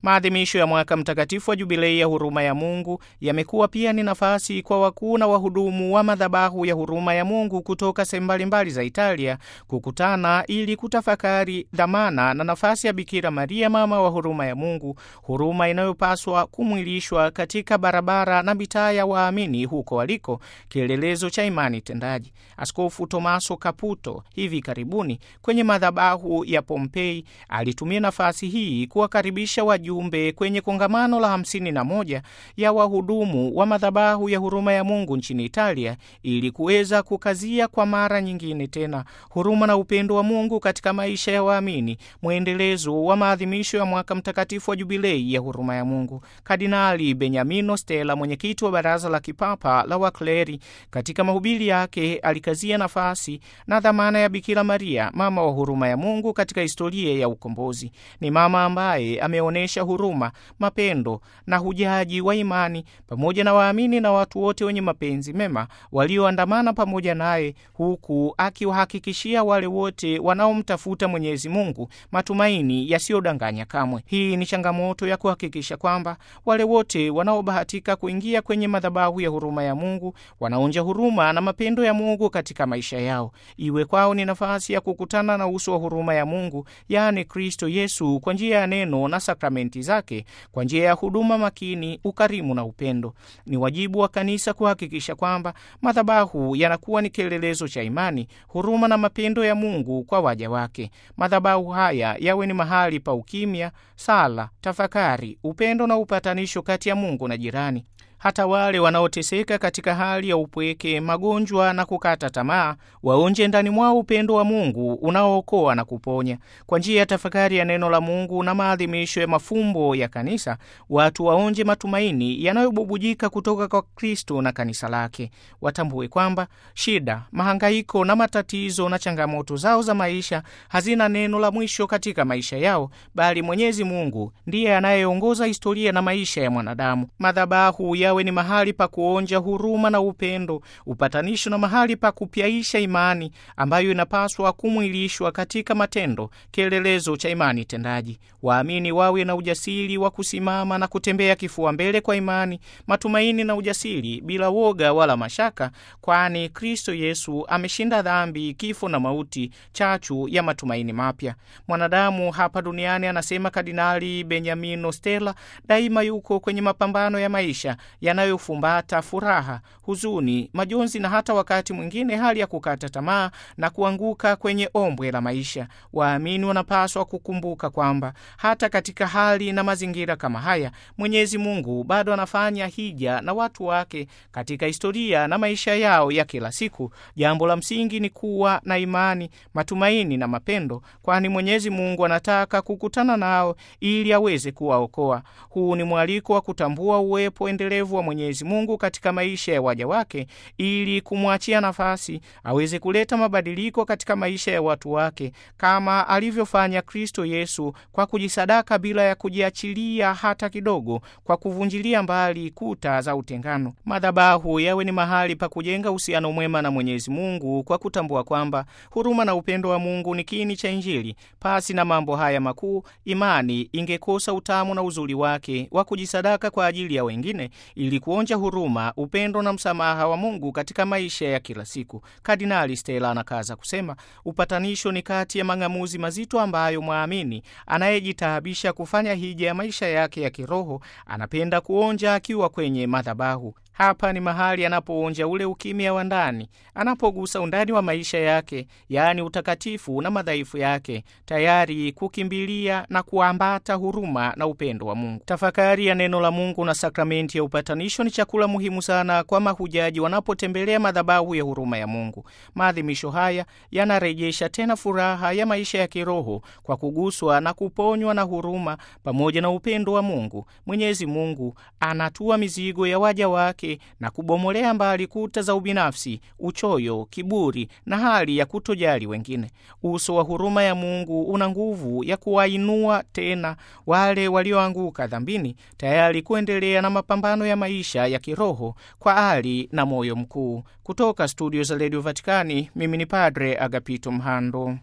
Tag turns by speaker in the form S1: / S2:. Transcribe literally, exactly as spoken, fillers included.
S1: Maadhimisho ya mwaka mtakatifu wa Jubilei ya huruma ya Mungu yamekuwa pia ni nafasi kwa wakuu na wahudumu wa madhabahu ya huruma ya Mungu kutoka sehemu mbalimbali za Italia kukutana ili kutafakari dhamana na nafasi ya Bikira Maria, mama wa huruma ya Mungu, huruma inayopaswa kumwilishwa katika barabara na mitaa ya waamini huko waliko, kielelezo cha imani tendaji. Askofu Tommaso Caputo hivi karibuni kwenye madhabahu ya Pompei alitumia nafasi hii kuwakaribisha wajumbe kwenye kongamano la hamsini na moja ya wahudumu wa madhabahu ya huruma ya Mungu nchini Italia ili kuweza kukazia kwa mara nyingine tena huruma na upendo wa Mungu katika maisha ya waamini, mwendelezo wa maadhimisho ya mwaka mtakatifu wa Jubilei ya huruma ya Mungu. Kardinali Beniamino Stella, mwenyekiti wa Baraza la Kipapa la Wakleri, katika mahubiri yake alikazia nafasi na dhamana ya Bikira Maria, mama wa huruma ya Mungu katika historia ya ukombozi. Ni mama ambaye ameonesha huruma, mapendo na hujaji wa imani pamoja na waamini na watu wote wenye mapenzi mema walioandamana pamoja naye, huku akiwahakikishia wale wote wanaomtafuta Mwenyezi Mungu matumaini yasiyodanganya kamwe. Hii ni changamoto ya kuhakikisha kwamba wale wote wanaobahatika kuingia kwenye madhabahu ya huruma ya Mungu wanaonja huruma na mapendo ya Mungu katika maisha yao. Iwe kwao ni nafasi ya kukutana na uso wa huruma ya Mungu, yaani Kristo Yesu, kwa njia ya neno na sakramenti zake, kwa njia ya huduma makini, ukarimu na upendo. Ni wajibu wa kanisa kuhakikisha kwamba madhabahu yanakuwa ni kielelezo cha imani, huruma na mapendo ya Mungu kwa waja wake. Madhabahu haya yawe ni mahali pa ukimya, sala, tafakari, upendo na upatanisho kati ya Mungu na jirani. Hata wale wanaoteseka katika hali ya upweke, magonjwa na kukata tamaa waonje ndani mwao upendo wa Mungu unaookoa na kuponya. Kwa njia ya tafakari ya neno la Mungu na maadhimisho ya mafumbo ya kanisa, watu waonje matumaini yanayobubujika kutoka kwa Kristo na kanisa lake. Watambue kwamba shida, mahangaiko na matatizo na changamoto zao za maisha hazina neno la mwisho katika maisha yao, bali Mwenyezi Mungu ndiye anayeongoza historia na maisha ya mwanadamu. Madhabahu yawe ni mahali pa kuonja huruma na upendo, upatanisho na mahali pa kupyaisha imani ambayo inapaswa kumwilishwa katika matendo, kielelezo cha imani tendaji. Waamini wawe na ujasiri wa kusimama na kutembea kifua mbele kwa imani, matumaini na ujasiri bila woga wala mashaka, kwani Kristo Yesu ameshinda dhambi, kifo na mauti, chachu ya matumaini mapya. Mwanadamu hapa duniani, anasema Kardinali Beniamino Stella, daima yuko kwenye mapambano ya maisha yanayofumbata furaha, huzuni, majonzi na hata wakati mwingine hali ya kukata tamaa na kuanguka kwenye ombwe la maisha. Waamini wanapaswa kukumbuka kwamba hata katika hali na mazingira kama haya, Mwenyezi Mungu bado anafanya hija na watu wake katika historia na maisha yao ya kila siku. Jambo la msingi ni kuwa na imani, matumaini na mapendo, kwani Mwenyezi Mungu anataka kukutana nao ili aweze kuwaokoa. Huu ni mwaliko wa kutambua uwepo endelevu wa Mwenyezi Mungu katika maisha ya waja wake ili kumwachia nafasi aweze kuleta mabadiliko katika maisha ya watu wake, kama alivyofanya Kristo Yesu kwa kujisadaka bila ya kujiachilia hata kidogo, kwa kuvunjilia mbali kuta za utengano. Madhabahu yawe ni mahali pa kujenga uhusiano mwema na Mwenyezi Mungu, kwa kutambua kwamba huruma na upendo wa Mungu ni kiini cha Injili. Pasi na mambo haya makuu, imani ingekosa utamu na uzuri wake wa kujisadaka kwa ajili ya wengine ili kuonja huruma, upendo na msamaha wa Mungu katika maisha ya kila siku. Kardinali Stella anakaza kusema, upatanisho ni kati ya mang'amuzi mazito ambayo mwamini anayejitaabisha kufanya hija ya maisha yake ya kiroho anapenda kuonja akiwa kwenye madhabahu. Hapa ni mahali anapoonja ule ukimya wa ndani, anapogusa undani wa maisha yake, yaani utakatifu na madhaifu yake, tayari kukimbilia na kuambata huruma na upendo wa Mungu. Tafakari ya neno la Mungu na sakramenti ya upatanisho ni chakula muhimu sana kwa mahujaji wanapotembelea madhabahu ya huruma ya Mungu. Maadhimisho haya yanarejesha tena furaha ya maisha ya kiroho kwa kuguswa na kuponywa na huruma pamoja na upendo wa Mungu. Mwenyezi Mungu anatua mizigo ya waja wake na kubomolea mbali kuta za ubinafsi, uchoyo, kiburi na hali ya kutojali wengine. Uso wa huruma ya Mungu una nguvu ya kuwainua tena wale walioanguka dhambini, tayari kuendelea na mapambano ya maisha ya kiroho kwa ari na moyo mkuu. Kutoka studio za Radio Vatikani, mimi ni Padre Agapito Mhando.